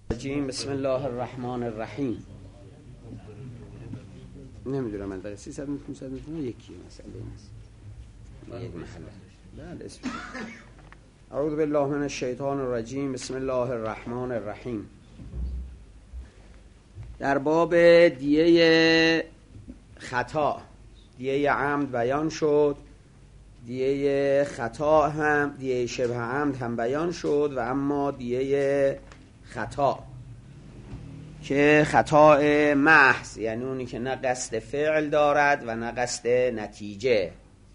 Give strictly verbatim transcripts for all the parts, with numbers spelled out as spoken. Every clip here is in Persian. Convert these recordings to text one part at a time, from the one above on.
بسم الله الرحمن الرحیم. نمیدونم من در سیصد متر پانصد متر یکی مسئله نیست. یک محله. بله اسم. اعوذ بالله من الشیطان الرجیم. بسم الله الرحمن الرحیم. در باب دیه خطا، دیه عمد بیان شد، دیه خطا هم، دیه شبه عمد هم بیان شد و اما دیه خطا که خطا محض، یعنی اونی که نه قصد فعل دارد و نه قصد نتیجه.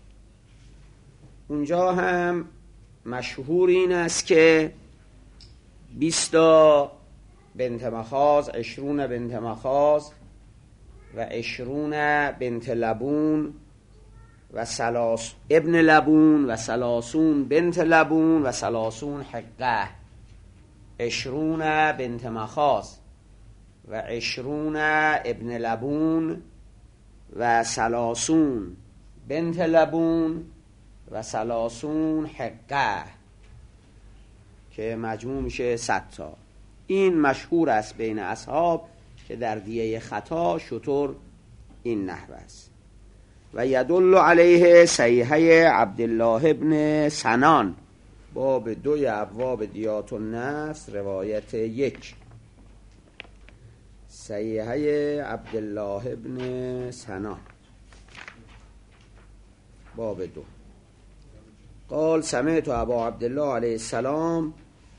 اونجا هم مشهور این است که بیستا بنت مخاض، عشرون بنت مخاض و عشرون بنت لبون و سلاس ابن لبون و سلاسون بنت لبون و سلاسون حقه. عشرون بنت مخاض و عشرون ابن لبون و سلاسون بنت لبون و سلاسون حقه که مجموع میشه صد تا. این مشهور است بین اصحاب که در دیه خطا شطور این نحو است. و یدل علیه صحیحه عبدالله ابن سنان، باب دوی ابواب دیات النفس، روایت یک. صحیحه عبدالله ابن سنان باب دو. قال سمعت ابا عبدالله علیه السلام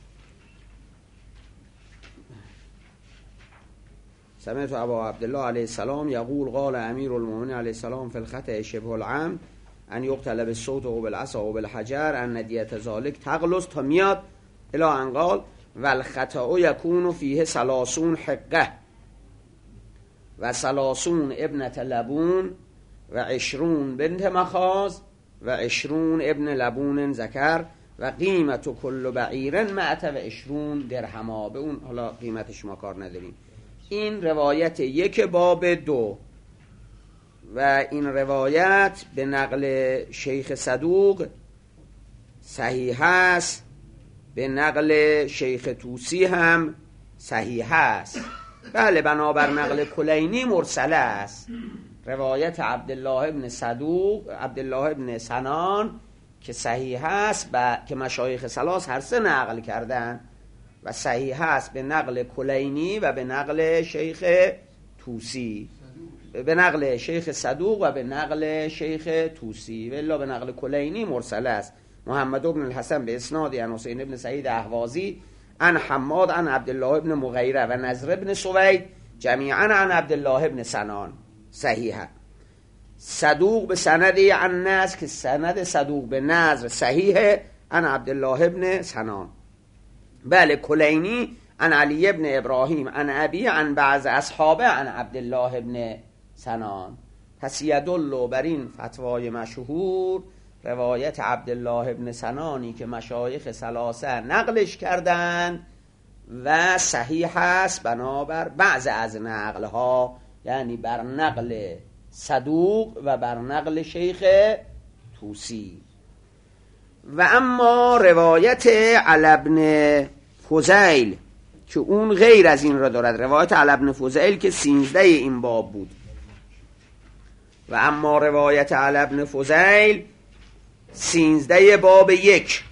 سمعت ابا عبدالله علیه السلام یقول قال امیر المؤمنین علیه السلام فی الخطأ شبه العمد ان یقتل بالصوت و بالعصا و بالحجر ان ندیت ذالک تغلظ تا میاد الی ان قال والخطأ یکون فیه سلاسون حقه و سلاسون ابنت لبون و عشرون بنت مخاض و عشرون ابن لبون ذکر و قیمت کل بعیرن معت و عشرون درهما. به اون حالا قیمتش ما کار نداریم. این روایت یک باب دو و این روایت به نقل شیخ صدوق صحیح است، به نقل شیخ طوسی هم صحیح است. بله، بنابر نقل کلینی مرسله است. روایت عبدالله ابن صدوق، عبدالله ابن سنان که صحیح است و که مشایخ ثلاث هر سه نقل کردن و صحیح است به نقل کلینی و به نقل شیخ طوسی، به نقل شیخ صدوق و به نقل شیخ طوسی، و الا به نقل کلینی مرسل است. محمد بن الحسن به اسناد عن حسین بن سعید اهوازی عن حماد عن عبدالله ابن مغیره و نضر ابن سوید جمیعا عن عبدالله ابن سنان صحیحه. صدوق به سند عن نضر که سند صدوق به نضر صحیحه عن عبدالله ابن سنان. بله، کلینی عن علی ابن ابراهیم عن ابی عن بعض اصحابه عن عبدالله ابن سنان. پس یدل بر این فتوای مشهور روایت عبدالله ابن سنانی که مشایخ ثلاثه نقلش کردن و صحیح است بنابر بعض از نقلها، یعنی بر نقل صدوق و بر نقل شیخ طوسی. و اما روایت علی ابن فضیل که اون غیر از این را دارد، روایت علی ابن فضیل که سینزده این باب بود. و اما روایت علی ابن فضیل سینزده باب یک.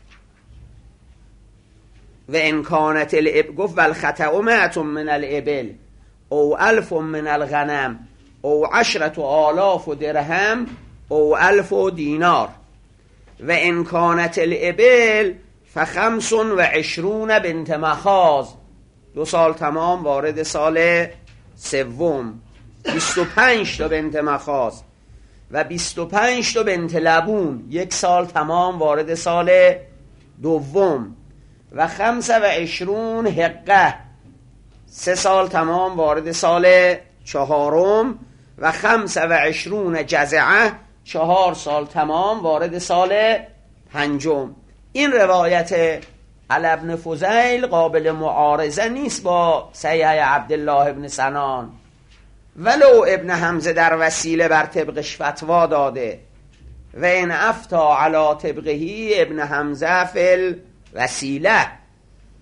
و انکانت الاب گفت والخطأ مئة من الابل او الف من الغنم او عشرت آلاف درهم او الف دینار و انکانت الابل فخمس و عشرون بنت مخاض، دو سال تمام وارد سال سوم، بیست و پنج تا بنت مخاض و بیست و پنج تا بنت لبون، یک سال تمام وارد سال دوم و خمس و عشرون حقه، سه سال تمام وارد سال چهارم و خمس و عشرون جزعه، چهار سال تمام وارد سال پنجم. این روایت علی ابن فضیل قابل معارضه نیست با صحیح عبدالله ابن سنان، ولو ابن حمزه در وسیله بر طبقش فتوا داده و این افتا علی طبقهی ابن حمزه فی الوسیله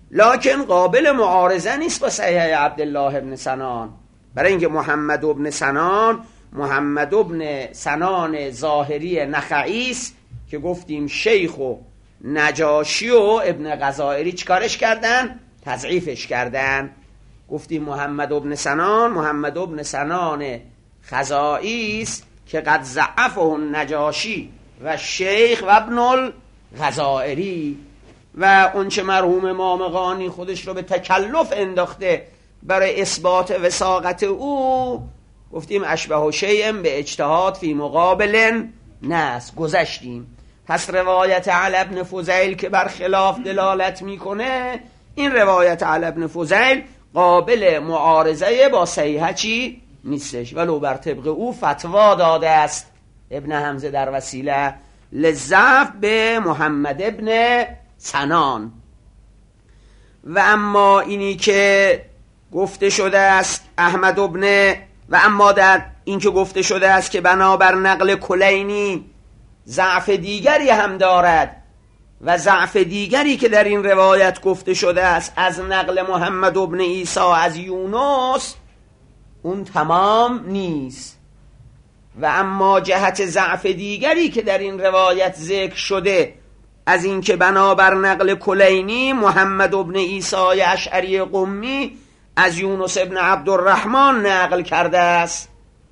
لکن قابل معارضه نیست با صحیح عبدالله ابن سنان، برای اینکه محمد ابن سنان محمد ابن سنان ظاهری نخعی است که گفتیم شیخ و نجاشی و ابن غزائری چیکارش کردن؟ تضعیفش کردن. گفتیم محمد ابن سنان محمد ابن سنان خزائی است که قد ضعفه النجاشی و شیخ و ابن الغزائری، و اونچه مرحوم امام قانی خودش رو به تکلف انداخته برای اثبات وثاقت او، گفتیم اشبه و شیء به اجتهاد فی مقابل نص گذشتیم. پس روایت علی ابن فضیل که بر خلاف دلالت میکنه، این روایت علی ابن فضیل قابل معارضه با صحیحه چی نیستش، ولو بر طبق او فتوا داده است ابن حمزه در وسیله لضعف به محمد ابن سنان. و اما اینی که گفته شده است احمد ابن و اما در این که گفته شده است که بنابر نقل کلینی ضعف دیگری هم دارد و ضعف دیگری که در این روایت گفته شده است از نقل محمد ابن عیسی از یونس، اون تمام نیست. و اما جهت ضعف دیگری که در این روایت ذکر شده از این که بنابر نقل کلینی محمد ابن عیسی اشعری قمی از یونس ابن عبدالرحمن نقل کرده است،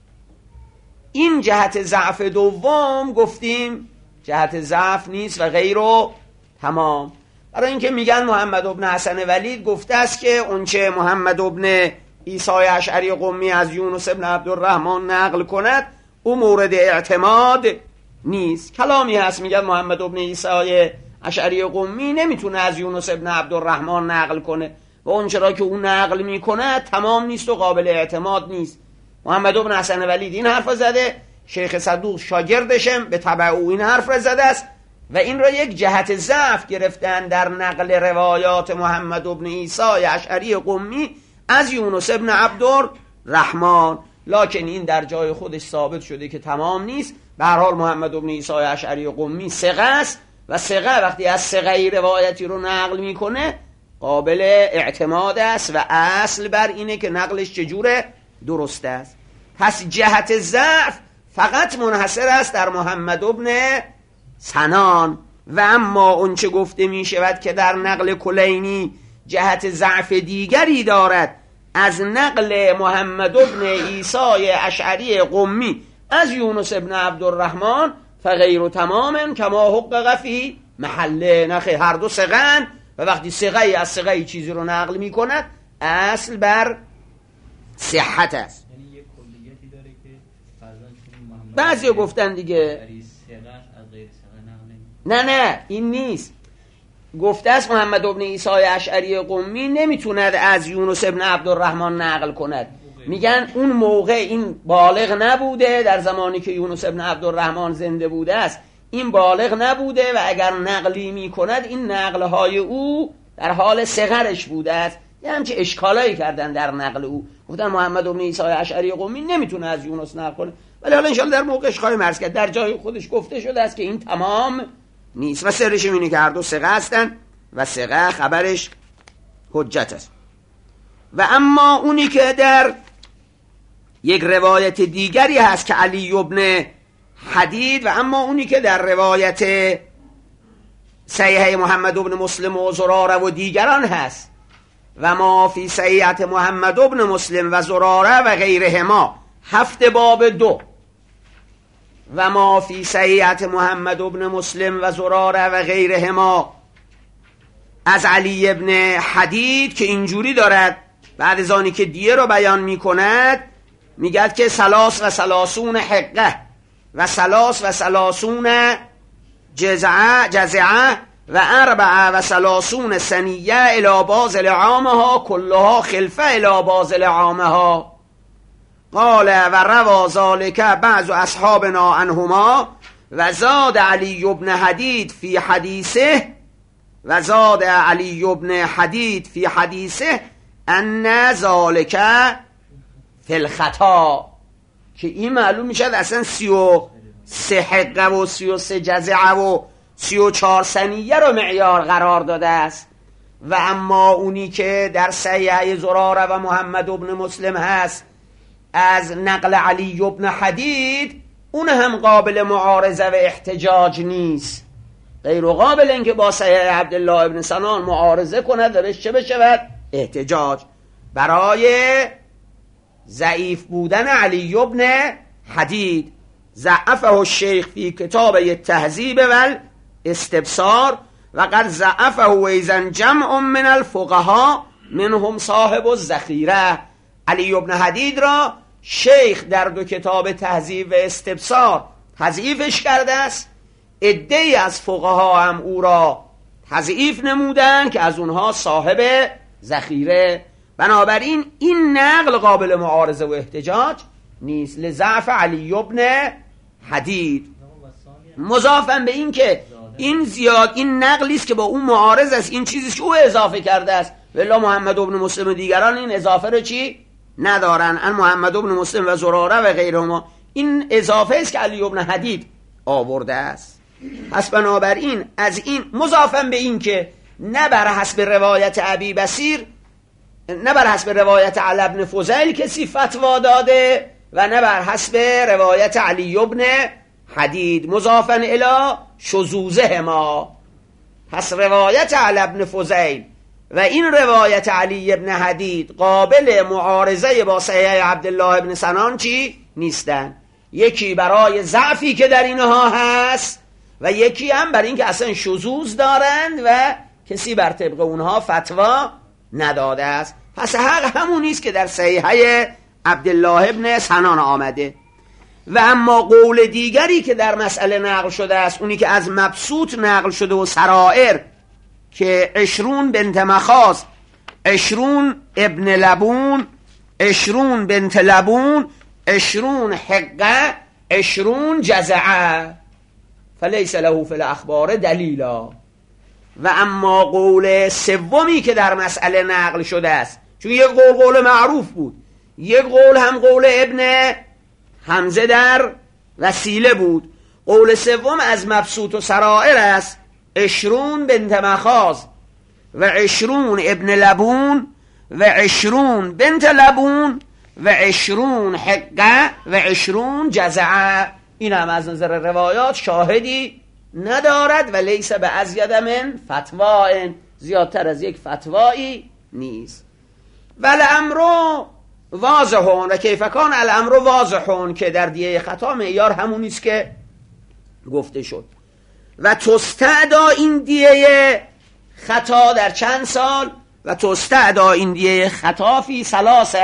این جهت ضعف دوم گفتیم جهت ضعف نیست و غیره تمام. برای اینکه میگن محمد ابن حسن ولید گفته است که اونچه محمد ابن عیسی اشعری قمی از یونس ابن عبدالرحمن نقل کند او مورد اعتماد نیست. کلامی هست میگن محمد ابن عیسی اشعری قمی نمیتونه از یونس ابن عبدالرحمن نقل کنه و اون چرا که اون نقل میکنه تمام نیست و قابل اعتماد نیست. محمد ابن حسن ولید این حرف زده، شیخ صدوق شاگردشم به تبع او این حرف زده است و این را یک جهت ضعف گرفتن در نقل روایات محمد ابن عیسی اشعری قمی از یونس ابن عبدالرحمن. لکن این در جای خودش ثابت شده که تمام نیست. به هر حال محمد ابن عیسی اشعری قمی ثقه است و ثقه وقتی از ثقه روایتی رو نقل میکنه قابل اعتماد است و اصل بر اینه که نقلش چجوره درست است. پس جهت ضعف فقط منحصر است در محمد ابن سنان. و اما اون چه گفته می شود که در نقل کلینی جهت ضعف دیگری دارد از نقل محمد ابن عیسی اشعری قمی از یونس ابن عبدالرحمن فغیر تمام کما حقق فی محله، نخه هر دو ثقه‌اند و وقتی ثقه‌ای از ثقه‌ای چیزی رو نقل می کند اصل بر صحت است. یعنی یک کلیتی داره که فرضاً بعضی گفتن دیگه نه نه این نیست، گفته است محمد ابن عیسی اشعری قمی نمیتوند از یونس ابن عبدالرحمن نقل کند. میگن اون موقع این بالغ نبوده، در زمانی که یونس ابن عبدالرحمن زنده بوده است این بالغ نبوده و اگر نقلی میکند این نقلهای او در حال صغرش بوده است. یه همچه اشکالایی کردن در نقل او، گفتن محمد ابن عیسی اشعری قمی نمیتونه از یونس نقل کنه، ولی حالا انشاءالله در موقعش خواهیم عرض کرد در جای خودش گفته شده است که این تمام نیست و سرش اینه که هر دو ثقه هستن و ثقه خبرش حجت است. و اما اونی که در یک روایت دیگری هست که علی ابن حدید و اما اونی که در روایت صحیح محمد ابن مسلم و زراره و دیگران هست و ما فی صحیحت محمد ابن مسلم و زراره و غیرهما هفت باب دو و ما فی صحیحت محمد ابن مسلم و زراره و غیرهما از علی ابن حدید که اینجوری دارد بعد از آنی که دیه رو بیان می کند میگد که سلاس و سلاسون حقه و سلاس و سلاسون جزعه جزعه و اربعه و سلاسون سنیه الى بازل عامها کلها خلفه الى بازل عامها. قال و روا ذلك بعض اصحابنا عنهما و زاد علی ابن حدید فی حدیثه و زاد علی ابن حدید فی حدیثه ان ذلك فی الخطا، که این معلوم میشد اصلا سی و سه حقه و سی و سه جزعه و سی و چار سنیه رو معیار قرار داده است و اما اونی که در صحیحه زراره و محمد ابن مسلم هست از نقل علی ابن حدید، اون هم قابل معارضه و احتجاج نیست، غیر قابل اینکه با صحیح عبدالله ابن سنان معارضه کند و بهش چه بشود؟ احتجاج. برای ضعیف بودن علی ابن حدید ضعفه الشیخ فی کتاب التهذیب و الاستبصار و قد ضعفه ایضا جمع من الفقهاء منهم صاحب الذخیره. علی ابن حدید را شیخ در دو کتاب تهذیب و استبصار تضعیفش کرده است. عده‌ای از فقها هم او را تضعیف نمودن که از اونها صاحب ذخیره. بنابراین این نقل قابل معارضه و احتجاج نیست لضعف علی ابن حدید. مضافاً به این که این زیاد این نقلی است که با اون معارض است، این چیزی که او اضافه کرده است، ولی محمد ابن مسلم و دیگران این اضافه رو چی ندارن. ان محمد ابن مسلم و زراره و غیرهما این اضافه است که علی ابن حدید آورده است. پس بنابراین از این مضافاً به این که نه بر حسب روایت ابی بصیر، نه بر حسب روایت علی ابن فضیل کسی فتوا داده و نه بر حسب روایت علی ابن حدید، مضافاً الی شذوذه ما. پس روایت علی ابن فضیل و این روایت علی ابن حدید قابل معارضه با صحیح عبدالله ابن سنان چی نیستن، یکی برای ضعفی که در اینها هست و یکی هم برای اینکه اصلا شذوذ دارند و کسی بر طبق اونها فتوا نداده است. پس حق همون است که در صحیحه عبدالله ابن سنان آمده. و اما قول دیگری که در مسئله نقل شده است، اونی که از مبسوط نقل شده و سرائر، که عشرون بنت مخاض، عشرون ابن لبون، عشرون بنت لبون، عشرون حقه، عشرون جزعه فلیس له فی الاخبار دلیلا. و اما قول سومی که در مسئله نقل شده است، چون یک قول قول معروف بود، یک قول هم قول ابن حمزه در وسیله بود، قول سوم از مبسوط و سرائر است، عشرون بنت مخاض و عشرون ابن لبون و عشرون بنت لبون و عشرون حقه و عشرون جزعه. این هم از نظر روایات شاهدی ندارد و لیس به ازید من فتوا، زیادتر از یک فتوایی نیست. ولی امرو واضحون و کیفکان الامر واضحون، که در دیه خطا معیار همونیست که گفته شد. و تستعدا این دیه خطا در چند سال؟ و تستعدا این دیه خطا فی ثلاث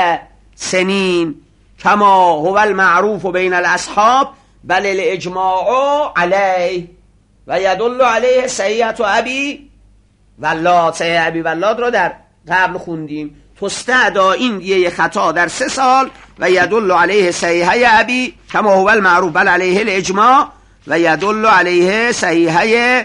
سنین کما هو المعروف بین الاصحاب بل الاجماع علیه و یدل علیه صحیحت و ابی ولاد. صحیح ابی ولاد رو در قبل خوندیم. تستعدا این دیه خطا در سه سال و یدل علیه صحیحه ابی کما هو المعروف بل علیه الاجماع و یدل علیه صحیحه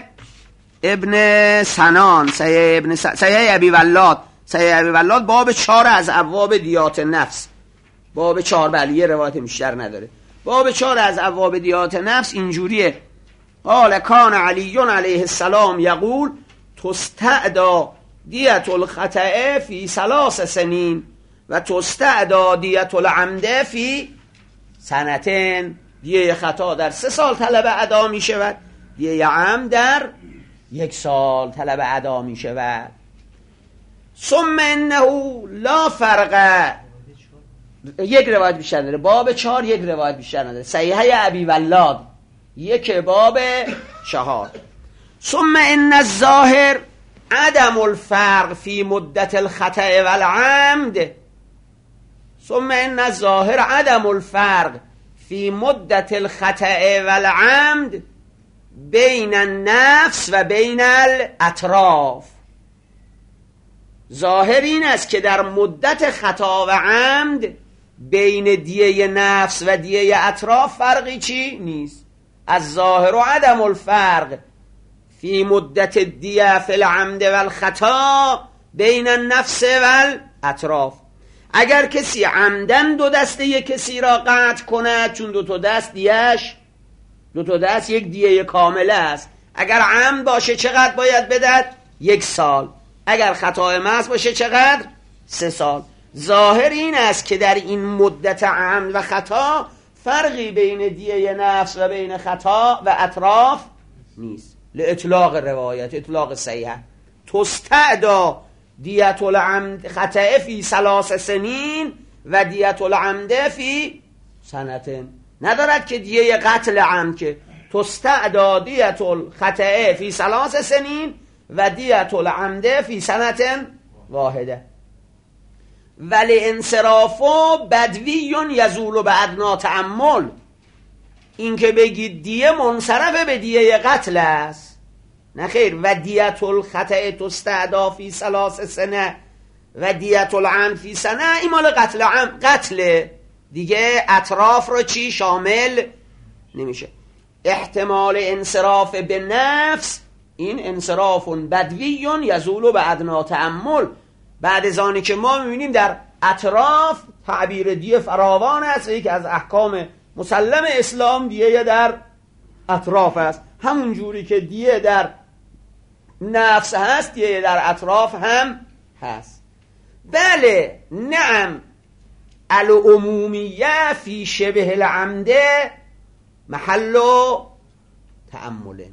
ابن سنان، صحیح ابن س... صحیح ابی ولاد. صحیح ابی ولاد باب چهار از ابواب دیات نفس، باب چهار، بله یه روایت بیشتر نداره، باب چهار از ابواب دیات نفس اینجوریه: قال کان علی علیه السلام یقول تستعدا دیت الخطأ فی ثلاث سنین و تستعدا دیت العمد فی سنتین. دیه خطا در سه سال طلب ادا می شود، دیه عمد در یک سال طلب ادا می شود. ثم انه لا فرق، یک روایت بیشتر نداره، باب چهار یک روایت بیشتر نداره، صحیحه ابی ولاد یک، باب چهار. ثم ان الظاهر عدم الفرق فی مدت الخطأ والعمد. ثم ان الظاهر عدم الفرق فی مدت الخطأ والعمد بین النفس و بین الاطراف. ظاهر این است که در مدت خطا و عمد بین دیه نفس و دیه اطراف فرقی چی نیست. از ظاهر و عدم الفرق فی مدت دیه فی العمد و الخطا بین النفس و الاطراف. اگر کسی عمدن دو دسته یک کسی را قطع کند، چون دو تا دست دیهش دو تا دست یک دیه کامله است، اگر عمد باشه چقدر باید بدهد؟ یک سال. اگر خطای محض باشه چقدر؟ سه سال. ظاهر این است که در این مدت عمد و خطا فرقی بین دیه نفس و بین خطا و اطراف نیست. لإطلاق روایت، اطلاق صحیح. تستعدا دیت العمد خطأ فی ثلاث سنین و دیت العمد فی سنتین. ندارد که دیه قتل عمد، که تستعدا دیت الخطأ فی ثلاث سنین و دیت العمد فی سنتین واحده. ولی انصرافو بدوی یزول به ادنا تأمل. این که بگید دیه منصرف به دیه قتل است، نه خیر. و دیت الخطأ تستعدا فی ثلاث سنه و دیت العمد فی سنه، این مال قتل عمد، قتل دیگه اطراف رو چی شامل نمیشه. احتمال انصراف به نفس، این انصراف بدوی یزول به ادنا تأمل. بعد از آنی که ما میبینیم در اطراف تعبیر دیه فراوان است و یکی از احکام مسلم اسلام دیه در اطراف است. همون جوری که دیه در نفس هست، دیه در اطراف هم هست. بله نعم، العمومیه فی شبه العمده محل تأمله.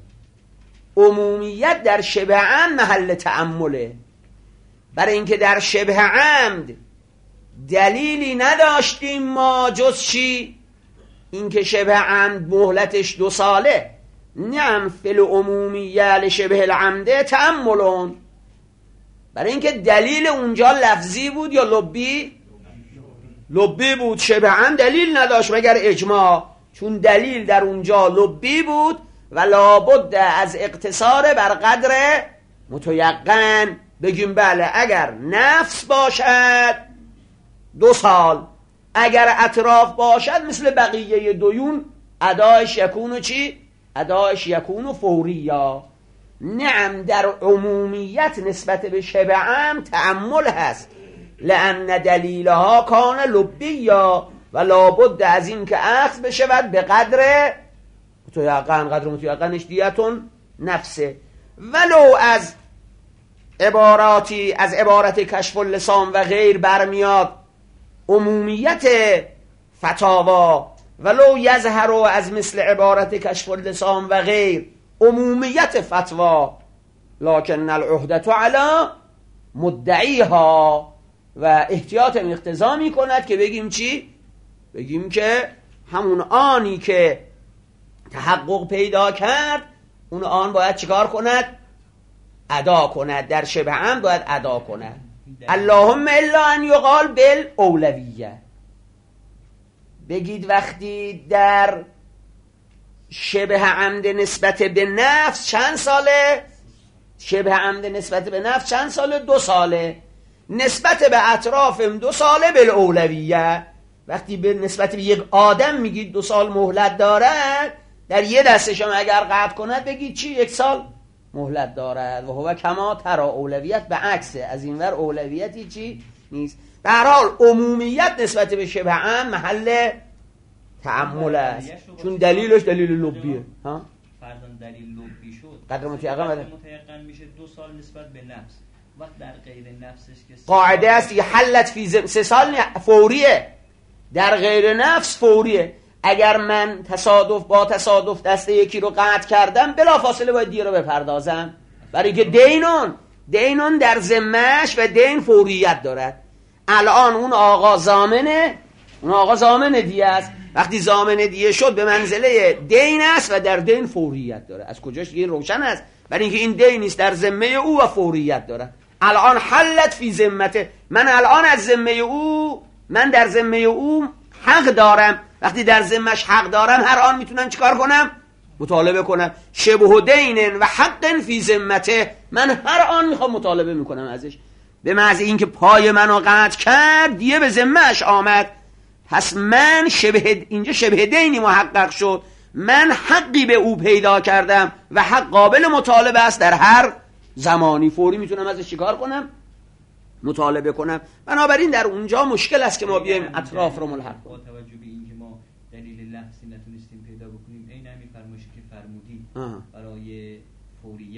عمومیت در شبه عمد محل تأمله. برای اینکه در شبه عمد دلیلی نداشتیم ما جز چی؟ اینکه شبه عمد مهلتش دو ساله. نعم فی العمومیه لشبه العمده تأملون. برای اینکه دلیل اونجا لفظی بود یا لبی؟ لبی بود. شبه عمد دلیل نداشت مگر اجماع. چون دلیل در اونجا لبی بود و لابد از اقتصار بر قدر متیقن. بگیم بله اگر نفس باشد دو سال، اگر اطراف باشد مثل بقیه دیون ادایش یکونو چی؟ ادایش یکونو فوری. یا نعم در عمومیت نسبت به شبه عمد تأمل هست، لأن دلیلها کان لبیا و لابد از این که اخذ بشود به قدر متیقن. قدر متیقنش دیتون نفسه. ولو از عباراتی از عبارت کشف اللسان و غیر برمیاد عمومیت فتاوا، ولو یظهر از مثل عبارت کشف اللسان و غیر عمومیت فتوا، لکن العهدة علی مدعیها. و احتیاط اقتضا می کند که بگیم چی؟ بگیم که همون آنی که تحقق پیدا کرد اون آن باید چیکار کند؟ ادا کند. در شبه عمد باید ادا کند. اللهم الا ان یقال بالاولویه. بگید وقتی در شبه عمد نسبت به نفس چند ساله؟ شبه عمد نسبت به نفس چند ساله؟ دو ساله. نسبت به اطرافم دو ساله بالاولویه. وقتی به نسبت به یک آدم میگید دو سال مهلت دارد، در یه دستشم اگر قطع کند بگید چی؟ یک سال مهلت دارد. و هو کما ترا، اولویت به عکسه، از این ور اولویتی چی نیست. به هر حال عمومیت نسبت به شبه عام محل تأمل است، چون دلیلش دلیل لبیه. ها فرضاً دلیل لبی شد، قدر متیقن متیقن میشه دو سال نسبت به نفس. وقت در غیر نفسش که قاعده است که حلت فی زم... سه سال فوریه، در غیر نفس فوریه. اگر من تصادف با تصادف دست یکی رو قطع کردم بلا فاصله باید دیه رو بپردازم، برای که دینون دینون در ذمه‌اش و دین فوریت دارد. الان اون آقا ضامنه، اون آقا ضامن دیه است. وقتی ضامن دیه شد به منزله دین است و در دین فوریت داره. از کجاش این روشن است؟ برای اینکه این دین است در ذمه او و فوریت داره. الان حلت فی ذمته، من الان از ذمه او، من در ذمه او حق دارم. وقتی در ذمه‌اش حق دارم هر آن میتونم چیکار کنم؟ مطالبه کنم. شبه دین و حق فی ذمته، من هر آن میخوام مطالبه میکنم ازش. به محض اینکه پای منو قطع کرد دیگه به ذمه‌اش آمد، پس من شبه، اینجا شبه دینی محقق شد، من حقی به او پیدا کردم و حق قابل مطالبه است در هر زمانی. فوری میتونم ازش چیکار کنم؟ مطالبه کنم. بنابراین در اونجا مشکل است که ما بیایم اطراف رو ملحق کنیم. با توجه به اینکه ما دلیل لفظی نتونستیم پیدا بکنیم، این همین فرمایشی که فرمودی برای فوریت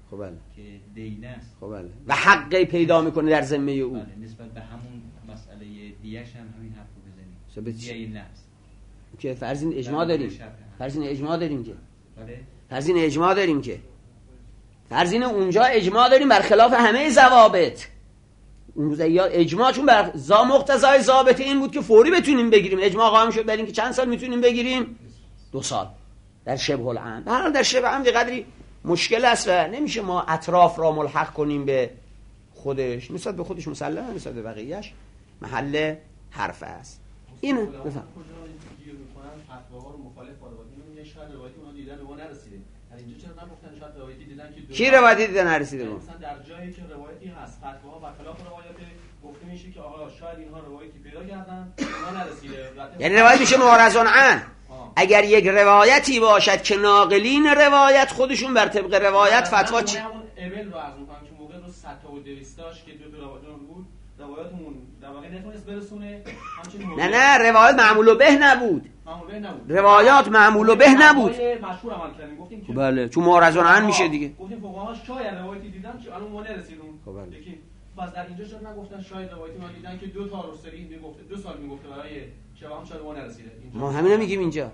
خب بله. که دینه است. خب بله. و حقی پیدا میکنه در ذمه او. بله. نسبت به همون مسئله دیهش هم همین حرف رو بزنیم. دیه نفس. که فرض این اجماع داریم. فرض این اجماع داریم که. بله. فرض این اجماع داریم که. فرض این اونجا اجماع داریم برخلاف همه ضوابط. اون روز یا اجماع چون بر ضا مقتضای ضابط این بود که فوری بتونیم بگیریم. اجماع قائم شد بر این که چند سال میتونیم بگیریم؟ دو سال. در شبه العمد. هر حال در شبه العمد قدری مشکل است و نمیشه ما اطراف را ملحق کنیم به خودش. نسبت به خودش مسلمه، نسبت به بقیه‌اش محل حرف است. این بفهم. فتواها رو مخالف فاروادی میگن شاید روایتی اونها دیدن به ما نرسیده. در اینجا چرا نگفتن شاید روایتی دیدن که کی روایتی دیدن نرسیده؟ مثلا در جایی که روایتی هست فتواها برخلاف روایت گفته میشه که آقا شاید اینها روایتی پیدا کردن به ما نرسیده. یعنی روایت میشه معرض عن. اگر یک روایتی باشد که ناقلین روایت خودشون بر طبق روایت فتوا چی همون ابل رو عرض می‌کنم که موقع رو صد و دویست داشت که دو تا روایت بود روایتمون در واقع نتونست برسونه. همچنین نه نه روایت معمول به نبود. معمول به نبود. روایات معمول به نبود. مشهور عمل کردیم گفتیم که بله چون معرض عن میشه دیگه. گفتیم فقها شاید روایتی دیدن که الان ما نرسیدون. خب بله. یکی پس در اینجا چرا نگفتن شاید روایتی ما دیدن که دو تا رسولی میگفته دو سال میگفته برای شباب شاید ما نرسیده. ما همینو میگیم اینجا.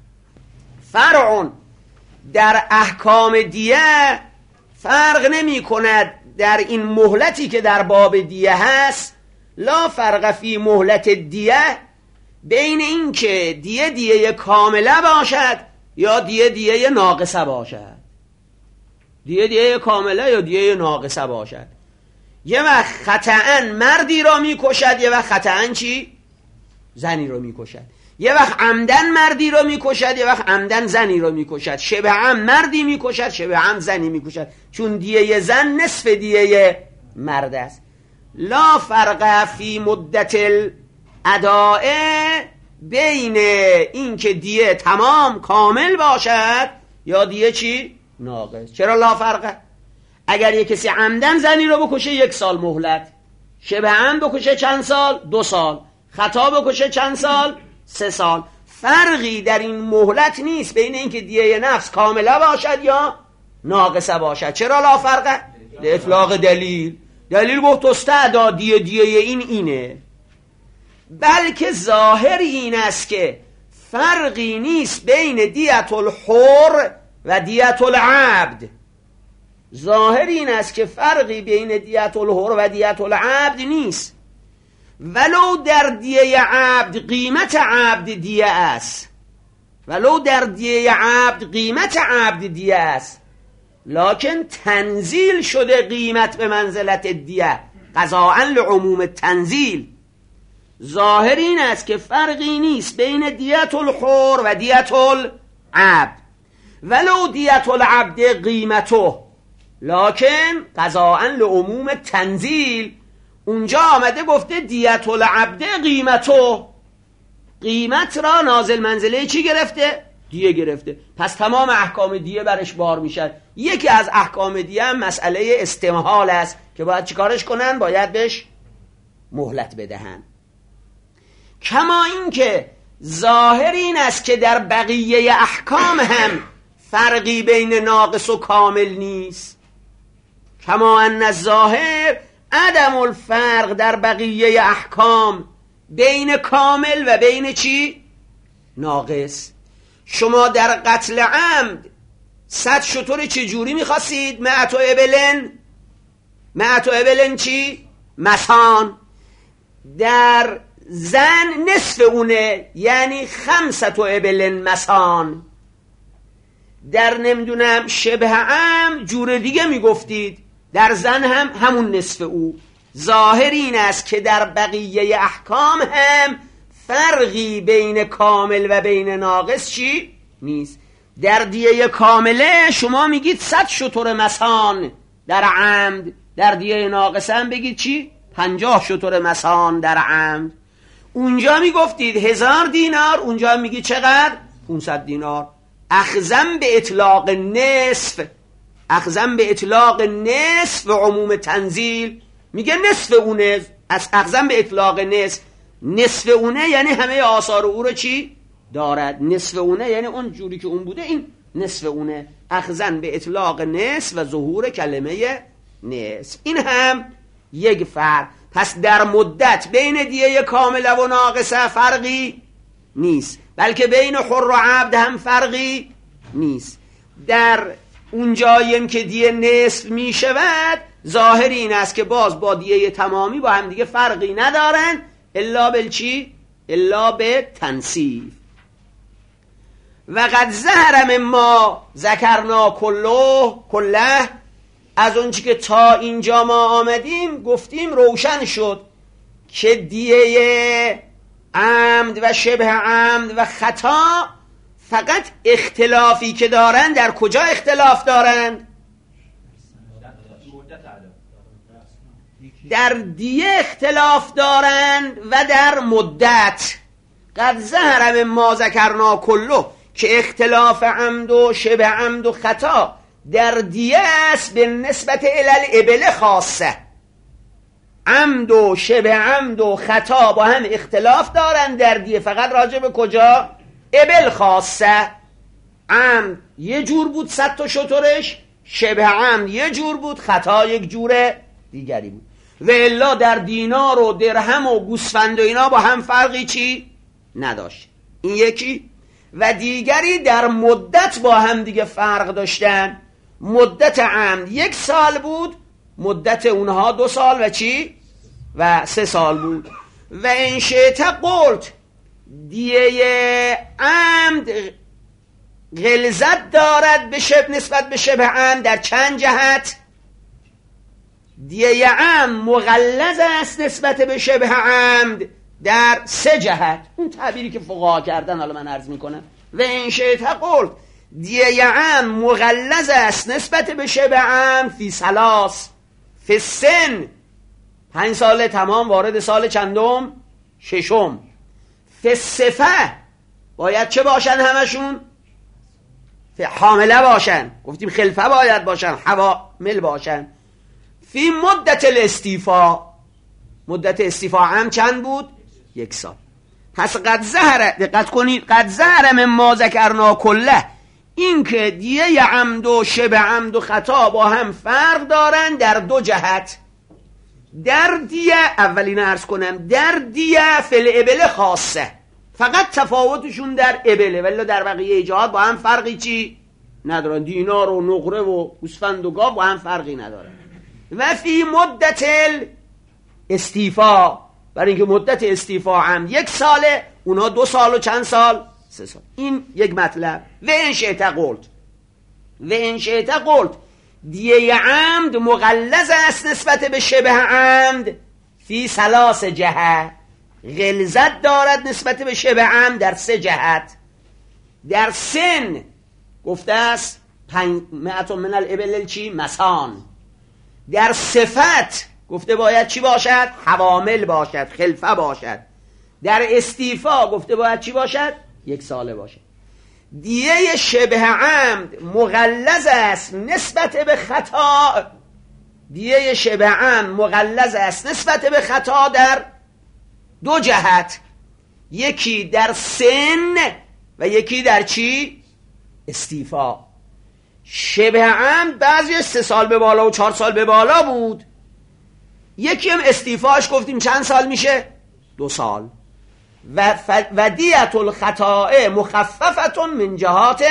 فرعون در احکام دیه فرق نمی کند در این مهلتی که در باب دیه هست. لا فرق فی مهلت دیه بین این که دیه دیه کامله باشد یا دیه دیه ناقصه باشد. دیه دیه کامله یا دیه ناقصه باشد. یه وقت خطأن مردی را می کشد، یه وقت خطأن چی؟ زنی را می کشد. یه وقت عمدن مردی رو میکشد، یه وقت عمدن زنی رو میکشد. شبه عمد مردی میکشد، شبه عمد زنی میکشد. چون دیه زن نصف دیه مرد است. لا فرق فی مدت الاداء بین این که دیه تمام کامل باشد یا دیه چی؟ ناقص. چرا لا فرقه؟ اگر یک کسی عمدن زنی رو بکشه یک سال مهلت، شبه عمد بکشه چند سال؟ دو سال. خطا بکشه چند سال؟ سه سال. فرقی در این مهلت نیست بین اینکه دیه نفس کامله باشد یا ناقصه باشد. چرا لا فرقه؟ اطلاق دلیل. دلیل گفت استعدا دیه دیه این اینه. بلکه ظاهر این است که فرقی نیست بین دیت الحر و دیت العبد. ظاهر این است که فرقی بین دیت الحر و دیت العبد نیست. ولو در دیه عبد قیمت عبد دیه است، ولو در دیه عبد قیمت عبد دیه است، لکن تنزیل شده قیمت به منزلت دیه قضاءً لعموم تنزیل. ظاهر این است که فرقی نیست بین دیت الحر و دیت العبد. ولو دیت العبد قیمته لکن قضاءً لعموم تنزیل. اونجا آمده گفته دیت العبد قیمتو، قیمت را نازل منزله چی گرفته؟ دیه گرفته. پس تمام احکام دیه برش بار میشد. یکی از احکام دیه هم مسئله استمهال است که باید چیکارش کنن؟ باید بهش مهلت بدهن. کما این که ظاهر این است که در بقیه احکام هم فرقی بین ناقص و کامل نیست. کما ان الظاهر عدم الفرق در بقیه احکام بین کامل و بین چی؟ ناقص. شما در قتل عمد صد شتر چجوری میخواستید؟ معت و ابلن معت و ابلن چی؟ مثان. در زن نصف اونه، یعنی خمست و ابلن مثان. در نمیدونم شبه عمد جور دیگه میگفتید، در زن هم همون نصف او. ظاهر این است که در بقیه احکام هم فرقی بین کامل و بین ناقص چی؟ نیست. در دیه کامله شما میگید صد شتر مثان در عمد، در دیه ناقص هم بگید چی؟ پنجاه شتر مثان در عمد. اونجا میگفتید هزار دینار، اونجا میگید چقدر؟ پونصد دینار. اخذن به اطلاق نصف، اخذن به اطلاق نصف و عموم تنزیل. میگه نصف اونه، از اخذن به اطلاق نصف، نصف اونه یعنی همه آثار او رو چی؟ دارد. نصف اونه یعنی اون جوری که اون بوده این نصف اونه. اخذن به اطلاق نصف و ظهور کلمه نصف. این هم یک فرق. پس در مدت بین دیه کامله و ناقصه فرقی نیست، بلکه بین حر و عبد هم فرقی نیست. در اون جاییم که دیه نصف می شود ظاهر این است که باز با دیه تمامی با هم دیگه فرقی ندارن الا بالچی؟ الا به تنصیف. و قد ظهر مما ذکرنا کله کله، از اون چی که تا اینجا ما آمدیم گفتیم روشن شد که دیه عمد و شبه عمد و خطا فقط اختلافی که دارن در کجا اختلاف دارند؟ در دیه اختلاف دارند و در مدت. قد ظهر مما ذکرنا کله، که اختلاف عمد و شبه عمد و خطا در دیه است به نسبت الالابل خاصه. عمد و شبه عمد و خطا با هم اختلاف دارن در دیه، فقط راجع به کجا؟ ابل خاصه. عمد یه جور بود صد تا شترش، شبه عمد یه جور بود، خطا یک جور دیگری بود. و الا در دینار و درهم و گوسفند و اینا با هم فرقی چی؟ نداشت. این یکی. و دیگری در مدت با هم دیگه فرق داشتن. مدت عمد یک سال بود، مدت اونها دو سال و چی؟ و سه سال بود. و این شیطه قلت دیه عمد غلظت دارد به شبه نسبت به شبه عمد در چند جهت؟ دیه عمد مغلظ است نسبت به شبه عمد در سه جهت. اون تعبیری که فقها کردن حالا من عرض میکنم. و این شیطه قلت دیه عمد مغلظ است نسبت به شبه عمد فی سلاس، فی سن پنج سال تمام وارد سال چندم؟ ششم. فی صفه باید چه باشن همشون؟ فی حامله باشن، گفتیم خلفه باید باشن، حوامل باشن. فی مدت الاستیفا، مدت استیفا هم چند بود؟ یک سال. پس قد ظهر، دقت کنید، قد ظهر مما ذکرنا کله، این که دیه عمد و شبه عمد و خطا با هم فرق دارن در دو جهت. در دیه، اولین عرض کنم، در دیه فل ابل خاصه، فقط تفاوتشون در ابله، ولی در بقیه جهات با هم فرقی چی؟ ندارن. دینار و نقره و گوسفند و گاو با هم فرقی ندارن. و فی مدت استیفا، برای اینکه مدت استیفا هم یک ساله، اونا دو سال و چند سال؟ سه سال. این یک مطلب. و این شیطه قلت، و این شیطه قلت دیه عمد مغلظ است نسبت به شبه عمد فی سلاس جهه، غلظت دارد نسبت به شبه عمد در سه جهت. در سن گفته است پنجمائة من الابل چی؟ مسان. در صفت گفته باید چی باشد؟ حوامل باشد، خلفه باشد. در استیفا گفته باید چی باشد؟ یک ساله باشد. دیه شبه عمد مغلظ است نسبت به خطا، دیه شبه عمد مغلظ است نسبت به خطا در دو جهت، یکی در سن و یکی در چی؟ استیفا. شبه عمد بعضی سه سال به بالا و چهار سال به بالا بود، یکی هم استیفاش گفتیم چند سال میشه؟ دو سال. و, ف... و دیت الخطاء مخففتون من جهات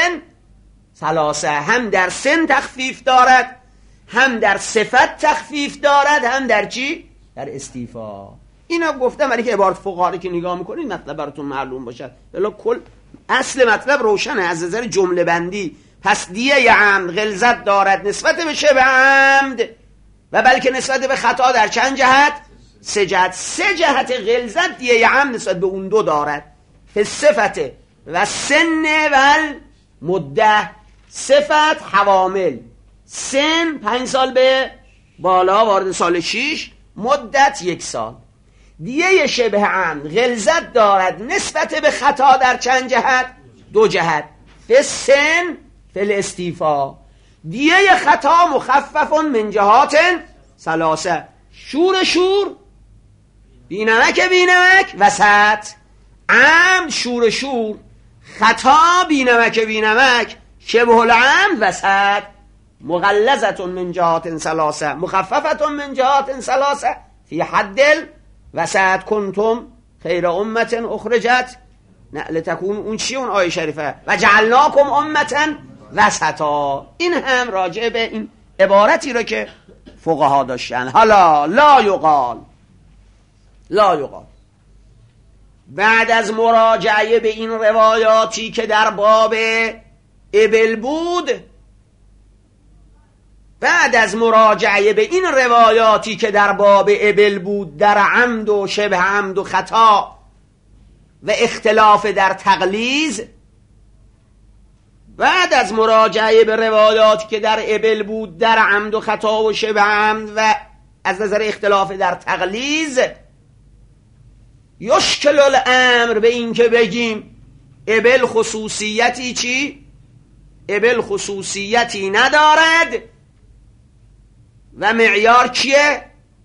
ثلاثه، هم در سن تخفیف دارد، هم در صفت تخفیف دارد، هم در چی؟ در استیفا. اینا گفتم برای که عبارت فقهایی که نگاه میکنید مطلب براتون معلوم باشد. بلا کل اصل مطلب روشنه از نظر جمله بندی. پس دیه عمد غلظت دارد نسبت به شبه عمد و بلکه نسبت به خطا در چند جهت؟ سه جهت. سه جهت غلظت دیه عمد نسبت به اون دو دارد. صفت و سن و مده. صفت حوامل، سن پنج سال به بالا وارد سال شیش، مدت یک سال. دیه شبه عمد غلظت دارد نسبت به خطا در چند جهت؟ دو جهت. فی سن فی الاستیفا. دیه خطا مخففون من جهات ثلاثه، شور شور، بینمک بینمک، وسط. عمد شور شور، خطا بینمک بینمک، شبه العمد وسط مغلظة من جهات ثلاثه مخففة من جهات ثلاثه فی حد الوسط کنتم خیر امت اخرجت نه لتکون اون چی اون آیه شریفه و جعلناکم امتا وسطا. این هم راجع به این عبارتی رو که فقها داشتن. حالا لا یقال لا یقال بعد از مراجعه به این روایاتی که در باب ابل بود، بعد از مراجعه به این روایاتی که در باب ابل بود در عمد و شبه عمد و خطا و اختلاف در تغلیظ، بعد از مراجعه به روایاتی که در ابل بود در عمد و خطا و شبه عمد و از نظر اختلاف در تغلیظ، یشکل الامر به این که بگیم ابل خصوصیتی چی؟ ابل خصوصیتی ندارد و معیار کیه؟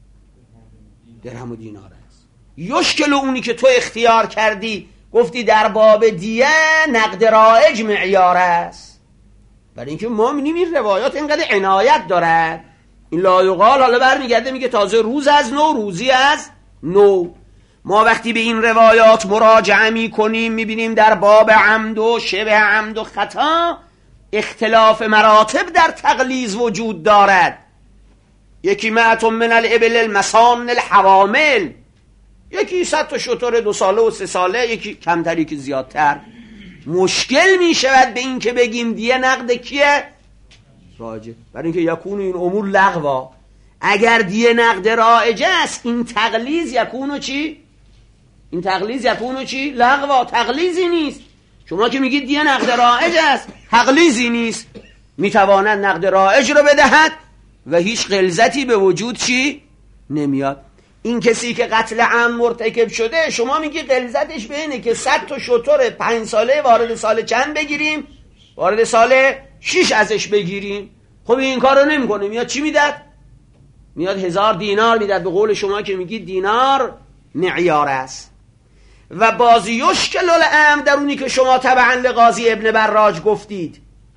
درهم و دینار است. یشکل اونی که تو اختیار کردی گفتی در باب دیه نقد رایج معیار است، برای اینکه ما می‌بینیم این روایات اینقدر عنایت دارد. این لا یقال حالا برمیگرده میگه تازه روز از نو روزی از نو. ما وقتی به این روایات مراجعه میکنیم میبینیم در باب عمد و شبه عمد و خطا اختلاف مراتب در تغلیظ وجود دارد. یکی معتم من الابل المسان الحوامل، یکی صد تا شتر دو ساله و سه ساله، یکی کمتری که زیادتر. مشکل می شود به این که بگیم دیه نقد کیه؟ راجع، برای اینکه یکون این امور لغوا. اگر دیه نقد رایج است این تغلیظ یکونو چی؟ این تغلیظ یکونو چی؟ لغوا، تغلیظی نیست. شما که میگید دیه نقد رایج است تغلیظی نیست، میتواند نقد رایج رو بدهد و هیچ غلظتی به وجود چی؟ نمیاد. این کسی که قتل عمد مرتکب شده شما میگی غلظتش به اینه که صد تا شتر پنج ساله وارد سال چند بگیریم؟ وارد سال شش ازش بگیریم. خب این کار رو نمی کنه، میاد چی میداد؟ میاد هزار دینار میداد. به قول شما که میگید دینار معیار است. و باز یشکل الامر در اونی که شما تبعا لقاضی ابن براج گفتید،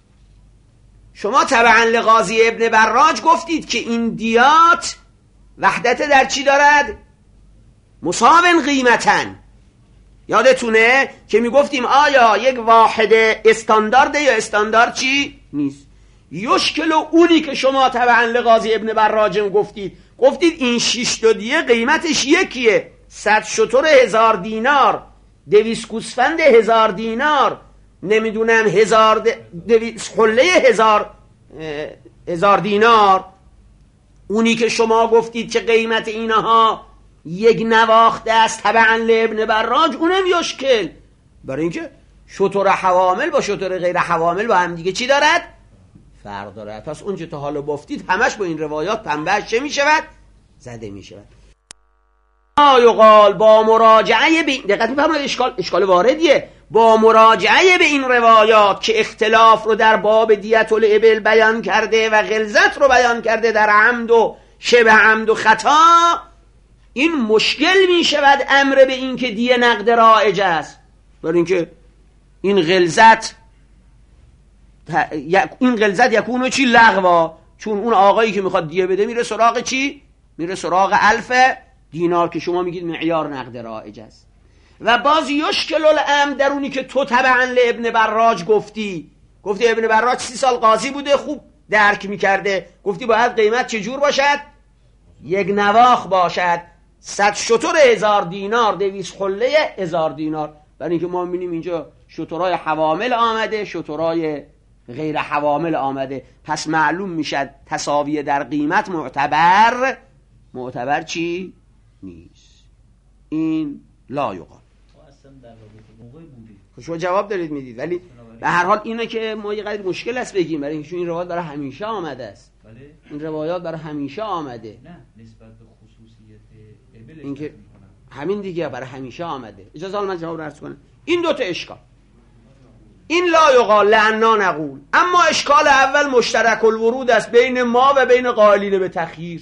شما تبعا لقاضی ابن براج گفتید که این دیات وحدت در چی دارد؟ مساوین قیمتن. یادتونه که میگفتیم آیا یک واحد استاندارده یا استاندارد چی؟ نیست. یشکل اونی که شما تبعا لقاضی ابن براجم گفتید، گفتید این شش تا دیه قیمتش یکیه، صد شتر هزار دینار، دویست گوسفند هزار دینار، نمیدونم هزار دویست خله هزار هزار دینار. اونی که شما گفتید که قیمت اینها یک نواخته است تبعا لابن براج، اونم یشکل، برای اینکه شتر حوامل با شتر غیر حوامل با هم دیگه چی دارد؟ فرق دارد. پس اون چه تا حالا گفتید همش با این روایات پنبهش چه می شود؟ زده می شود. یقال با مراجعه به دقت می‌فرمایید اشکال اشکال واردیه. با مراجعه به این روایات که اختلاف رو در باب دیت الابل بیان کرده و غلظت رو بیان کرده در عمد و شبه عمد و خطا، این مشکل می شود امر به این که دیه نقد رایج است، برای اینکه این غلظت این غلظت یکونو چی؟ لغوا. چون اون آقایی که میخواد دیه بده میره سراغ چی؟ میره سراغ الف دینار که شما میگید معیار نقد رایج است. و باز یشکل الامر در اونی که تو تبعا لابن براج گفتی، گفتی ابن براج سی سال قاضی بوده، خوب درک میکرده، گفتی باید قیمت چجور باشد؟ یک نواخ باشد، صد شتر هزار دینار، دویست خله هزار دینار. برای اینکه ما میبینیم اینجا شترهای حوامل آمده، شترهای غیر حوامل آمده، پس معلوم میشد تساوی در قیمت معتبر معتبر چی؟ نیست. این لا یقال. شما جواب دارید میدید، ولی به هر حال اینه که ما یه قدر مشکل است بگیم، برای اینکه این روایات برای همیشه آمده است. این روایات برای همیشه آمده. نه نسبت به خصوصیت ابل این که همین دیگه برای همیشه آمده. اجازه من جواب رو عرض کنم. این دو تا اشکال، این لا یقال لعنا نقول. اما اشکال اول مشترک الورود است بین ما و بین قائلین به تخییر.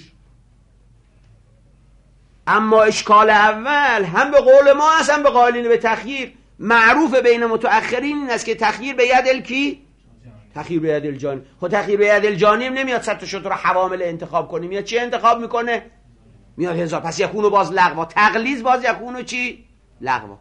اما اشکال اول هم به قول ما است هم به قائلین به تخییر. معروف بین متأخرین این است که تخییر به ید الکی تخییر به ید الجانی. خب تخییر به ید الجانی نمیاد صد تا شتر حوامل انتخاب کنیم، میاد چی انتخاب میکنه؟ میاد هزار. پس یکونو باز لغوا، تقلیز باز یکونو چی؟ لغوا.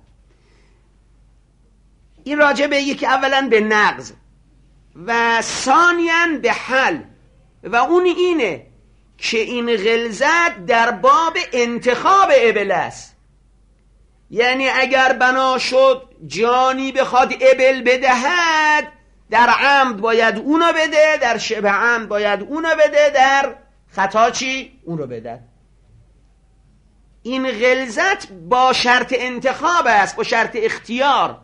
این راجع به یکی اولا به نقض و ثانیاً به حل، و اون اینه که این غلظت در باب انتخاب ابل است. یعنی اگر بنا شد جانی بخواد ابل بدهد، در عمد باید اونو بده، در شبه عمد باید اونو بده، در خطا چی؟ اونو بده. این غلظت با شرط انتخاب است، با شرط اختیار.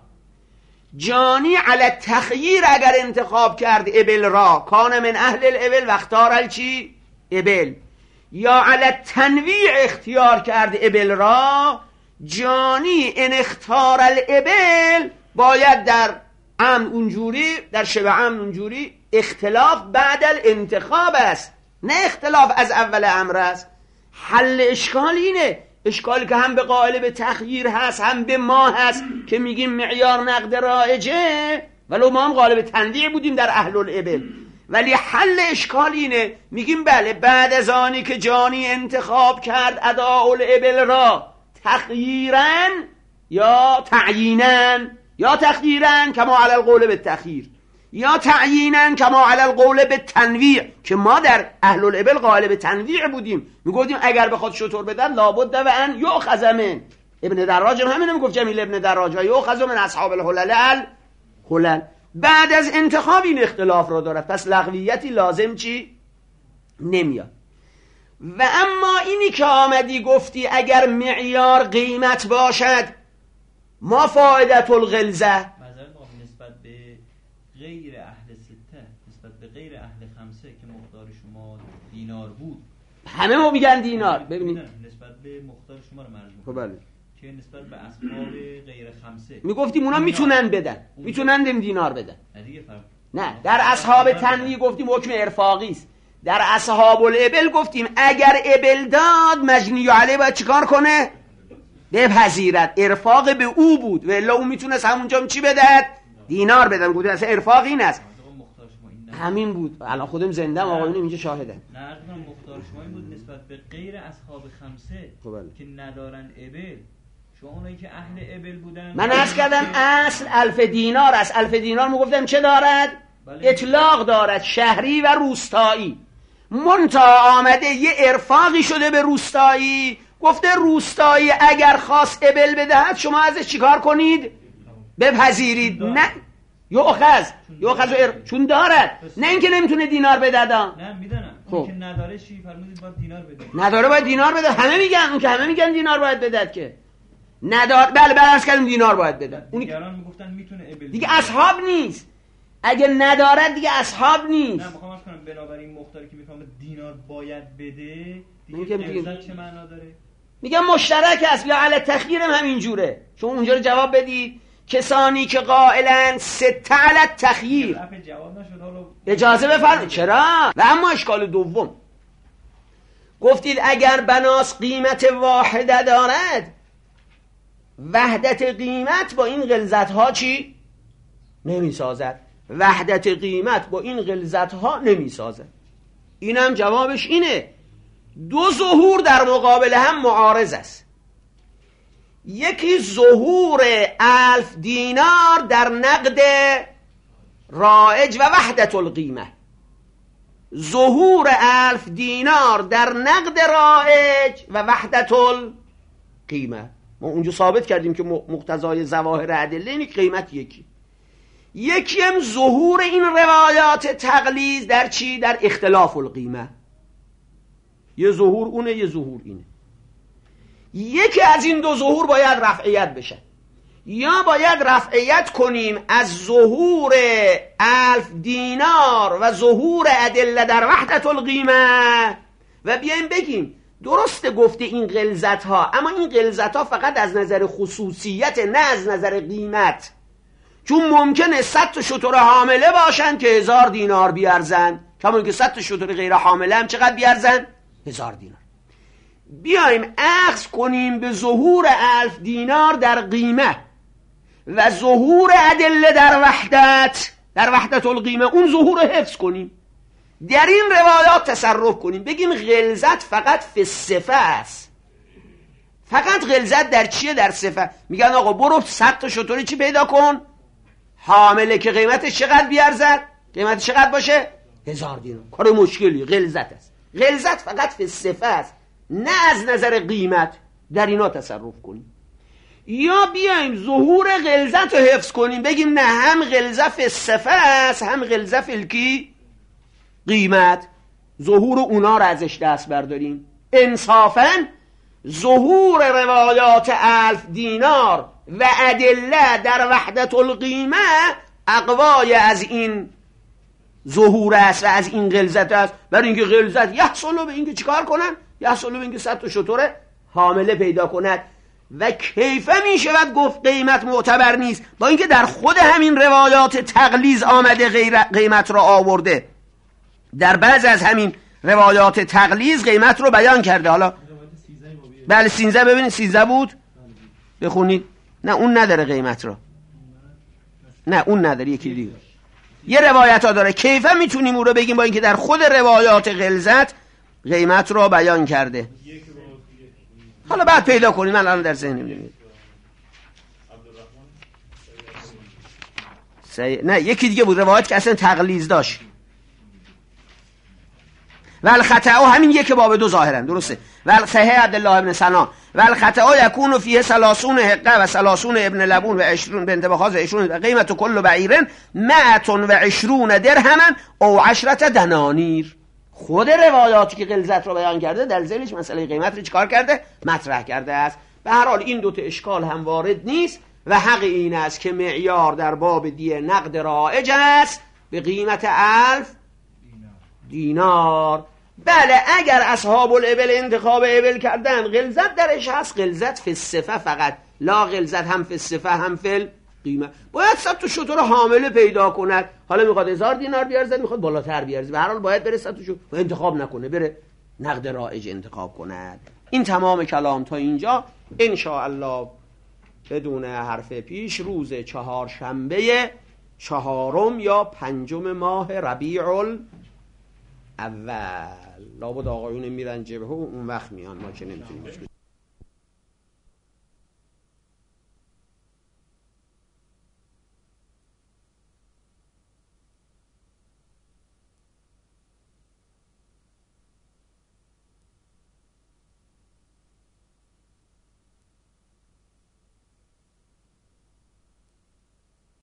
جانی علی التخییر اگر انتخاب کرد ابل را، کان من اهل الابل و اختار الچی؟ ابل. یا علی التنویع اختیار کرد ابل را، جانی ان اختار الابل باید در عمد اونجوری، در شبه عمد اونجوری. اختلاف بعد الانتخاب است، نه اختلاف از اول امر است. حل اشکال اینه، اشکالی که هم به قائل به تخییر هست هم به ما هست که میگیم معیار نقد رایجه، ولو ما هم قائل به تنویع بودیم در اهل الابل. ولی حل اشکال اینه، میگیم بله بعد از آنی که جانی انتخاب کرد اداء الابل را تخییراً یا تعییناً، یا تخییراً کما علی القول به تخییر، یا تعییناً کما علی القول به تنویع، که ما در اهل الابل قائل به تنویع بودیم، میگفتیم اگر بخواد شطور بدن لابد و ان یؤخذ من. ابن دراج هم همین میگفت، جمیل ابن دراج، و یؤخذ من اصحاب الحلل الحلل. بعد از انتخاب این اختلاف را دارد، پس لغویتی لازم چی؟ نمیاد. و اما اینی که آمدی گفتی اگر معیار قیمت باشد ما فایدت الغلظه، نسبت به غیر اهل سته، نسبت به غیر اهل خمسه که مقدار شما دینار بود، همه ما میگن دینار. ببینید نسبت به مقدار شما رو مرز خب بله، که نسبت به اصحاب غیر خمسه میگفتیم اونا میتونن بدن، میتونن دیم دینار بدن. نه دیگه فرق. نه، در اصحاب تنویع گفتیم حکم ارفاقی است. در اصحاب الابل گفتیم اگر ابل داد مجنی علیه باید چیکار کنه؟ بپذیرد. ارفاق به او بود و الا او میتونست همونجا چی بدهد؟ دینار بدن. گفتیم اصلا ارفاق این است. همین بود. الان خودم زنده ام، آقایون اینجا شاهدن. نه اصلا مختار شما این بود نسبت به غیر اصحاب خمسه که ندارن ابل. شما اونایی که اهل ابل بودن، من عرض کردم اصل الف دینار است. الف دینار میگفتم چه دارد؟ بله. اطلاق دارد، شهری و روستایی. منتها آمده یه ارفاقی شده به روستایی، گفته روستایی اگر خواست ابل بدهد شما ازش چیکار کنید؟ بپذیرید. نه یؤخذ، یؤخذ ار... چون دارد، نه اینکه نمیتونه دینار بدهد. نه میدونم. اون که نداره چی فرمودید باید دینار بده. نداره باید دینار بده. همه میگن، اون که همه میگن دینار باید بدهد که ندار. بله برعکس کردیم دینار باید بده. اون دیگران میگفتن میتونه ابل دیگه اصحاب نیست. اگه ندارد دیگه اصحاب نیست. نه میخوام کنم بنابراین مختاری که میفهمه دینار باید بده دیگه غلظت چه معنا داره؟ میگم مشترک است یا علی تخییر هم همین جوره. شما اونجا رو جواب بدید کسانی که قائلن ست علی تخییر. جواب نشد. حالا اجازه بفرمایید. چرا؟ و اما اشکال دوم گفتید اگر بناس قیمت واحده دارد وحدت قیمت با این غلظت ها چی؟ نمی سازد. وحدت قیمت با این غلظت ها نمی سازد. اینم جوابش اینه دو ظهور در مقابل هم معارض است. یکی ظهور الف دینار در نقد رایج و وحدت القیمه، ظهور الف دینار در نقد رایج و وحدت القیمه. ما اونجا ثابت کردیم که مقتضای ظواهر ادله اینه که قیمت یکی. یکی هم ظهور این روایات تقلیز در چی؟ در اختلاف القیمه. یه ظهور اونه، یه ظهور اینه. یکی از این دو ظهور باید رفعیت بشه، یا باید رفعیت کنیم از ظهور الف دینار و ظهور ادله در وحدت القیمه و بیایم بگیم درسته گفته این غلظت ها، اما این غلظت ها فقط از نظر خصوصیت نه از نظر قیمت. چون ممکنه صد تا شتر حامله باشن که هزار دینار بیارزن، کما که صد تا شتر غیر حامله هم چقدر بیارزن؟ هزار دینار. بیایم اخذ کنیم به ظهور الف دینار در قیمه و ظهور ادله در وحدت در وحدت القیمه اون ظهور رو حفظ کنیم، در این روایات تصرف کنیم، بگیم غلظت فقط فی الصفه است. فقط غلظت در چیه؟ در صفه. میگن آقا برو صد تا شتر چی پیدا کن حامله که قیمتش چقدر بیارزد، قیمتش چقدر باشه؟ هزار دینار. کار مشکلی، غلظت است. غلظت فقط فی الصفه است، نه از نظر قیمت. در اینا تصرف کنیم. یا بیایم ظهور غلظت رو حفظ کنیم، بگیم نه هم غلظت فی الصفه است هم غلظت فی الکی قیمت، ظهور اونا رو ازش دست برداریم. انصافاً ظهور روایات الف دینار و ادله در وحدت القیمه اقوای از این ظهور است و از این غلظت است، برای اینکه غلظت یحصل به اینکه چیکار کنن؟ یحصل به اینکه صد تا شتر حامله پیدا کند. و کیفه می شود گفت قیمت معتبر نیست، با اینکه در خود همین روایات تغلیظ آمده غیر قیمت را آورده. در بعض از همین روایات تغلیظ قیمت رو بیان کرده. حالا بله سینزده، ببینید سینزده بود، بخونید. نه اون نداره قیمت رو، نه اون نداره، یکی دیگه. یه روایت ها داره کیفه میتونیم اون رو بگیم، با اینکه در خود روایات غلظت قیمت رو بیان کرده. حالا بعد پیدا کنیم، من الان در ذهن نمیدونید. سی... نه یکی دیگه بود روایت که اصلا تغلیظ داشت. والخطأ همین یک باب دو ظاهرا درسته. والصحیح عبدالله ابن سنا والخطأ یکون فیه ثلاثون حقه و ثلاثون ابن لبون و عشرون بنت بخاز عشرون و قیمت کل بعیرن مئتون و عشرون درهما او عشرت دنانیر. خود روایاتی که غلظت رو بیان کرده در ذیلش مسئله قیمت رو چیکار کرده؟ مطرح کرده است. به هر حال این دوتا اشکال هم وارد نیست و حق این است که معیار در باب دیه نقد رایج است به قیمت الف دینار. بله اگر اصحاب الابل انتخاب ابل کردن غلظت درش هست، غلظت فی الصفه فقط، لا غلظت هم فی الصفه هم فی قیمت. باید صد تا شتر حامله پیدا کند. حالا میخواد هزار دینار بیارزد، میخواد بالاتر بیارزد، به هر حال باید بره صد تا شتر انتخاب نکنه، بره نقد رایج انتخاب کند. این تمام کلام تا اینجا. ان شاء الله بدون حرف پیش روز چهارشنبه چهارم یا پنجم ماه ربیع اول، لابد آقایون میرن جبهه و اون وقت میان، ما که نمیتونیم.